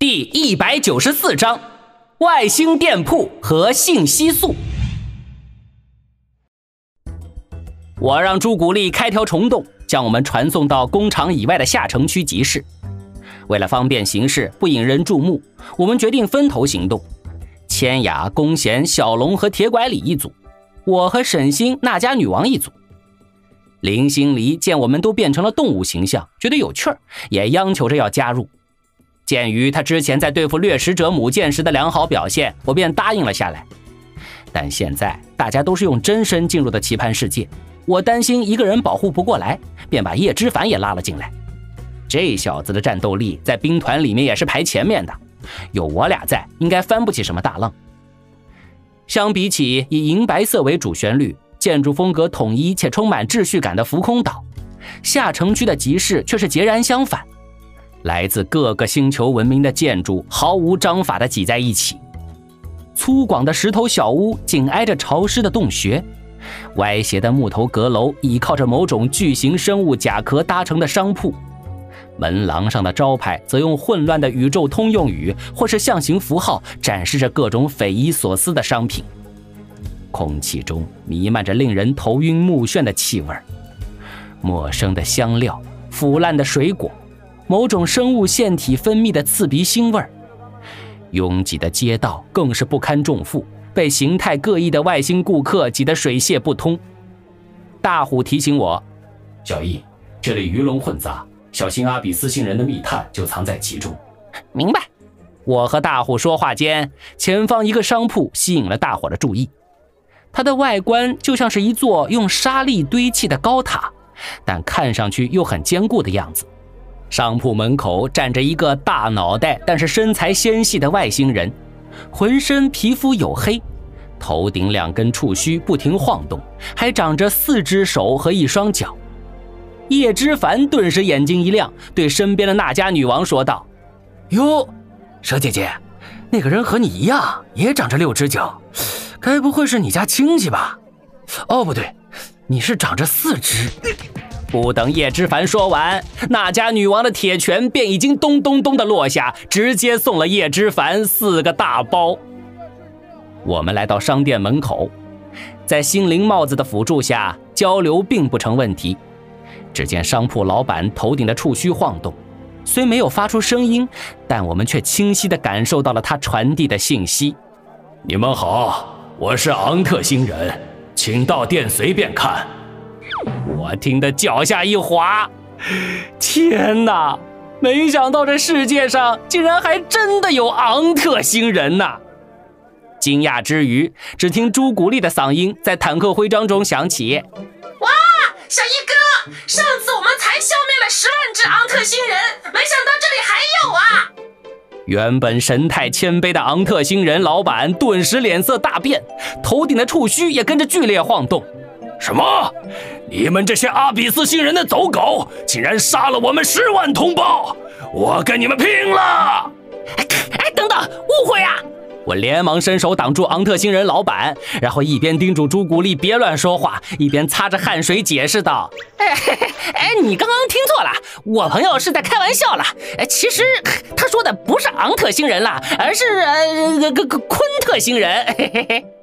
第194章外星店铺和信息素。我让朱古力开条虫洞，将我们传送到工厂以外的下城区集市。为了方便行事，不引人注目，我们决定分头行动。千雅、弓弦、小龙和铁拐李一组，我和沈星、那家女王一组。林心离见我们都变成了动物形象，觉得有趣儿，也央求着要加入。鉴于他之前在对付掠食者母舰时的良好表现，我便答应了下来。但现在大家都是用真身进入的棋盘世界，我担心一个人保护不过来，便把叶之凡也拉了进来。这小子的战斗力在兵团里面也是排前面的，有我俩在，应该翻不起什么大浪。相比起以银白色为主旋律、建筑风格统一且充满秩序感的浮空岛，下城区的集市却是截然相反。来自各个星球文明的建筑毫无章法地挤在一起，粗犷的石头小屋紧挨着潮湿的洞穴，歪斜的木头阁楼倚靠着某种巨型生物甲壳搭成的商铺，门廊上的招牌则用混乱的宇宙通用语或是象形符号展示着各种匪夷所思的商品。空气中弥漫着令人头晕目眩的气味，陌生的香料、腐烂的水果，某种生物腺体分泌的刺鼻腥味。拥挤的街道更是不堪重负，被形态各异的外星顾客挤得水泄不通。大虎提醒我， 小易，这里鱼龙混杂，小心阿比斯星人的密探就藏在其中。 明白。我和大虎说话间，前方一个商铺吸引了大伙的注意。它的外观就像是一座用沙砾堆砌的高塔，但看上去又很坚固的样子。商铺门口站着一个大脑袋但是身材纤细的外星人，浑身皮肤黝黑，头顶2根触须不停晃动，还长着4只手和1双脚。叶之凡顿时眼睛一亮，对身边的那家女王说道： 哟，蛇姐姐，那个人和你一样也长着6只脚，该不会是你家亲戚吧？哦，不对，你是长着4只。 不等叶之凡说完，那家女王的铁拳便已经咚咚咚地落下，直接送了叶之凡4个大包。我们来到商店门口，在心灵帽子的辅助下，交流并不成问题。只见商铺老板头顶的触须晃动，虽没有发出声音，但我们却清晰地感受到了他传递的信息。 你们好，我是昂特星人，请到店随便看。 我听得脚下一滑，天哪，没想到这世界上竟然还真的有昂特星人呐！惊讶之余，只听朱古力的嗓音在坦克徽章中响起： 哇，小一哥，上次我们才消灭了10万只昂特星人，没想到这里还有啊！ 原本神态谦卑的昂特星人老板顿时脸色大变，头顶的触须也跟着剧烈晃动。 什么？你们这些阿比斯星人的走狗，竟然杀了我们10万同胞！我跟你们拼了！ 等等，误会啊！ 我连忙伸手挡住昂特星人老板，然后一边叮嘱朱古力别乱说话，一边擦着汗水解释道： 你刚刚听错了，我朋友是在开玩笑啦。其实他说的不是昂特星人啦，而是昆特星人。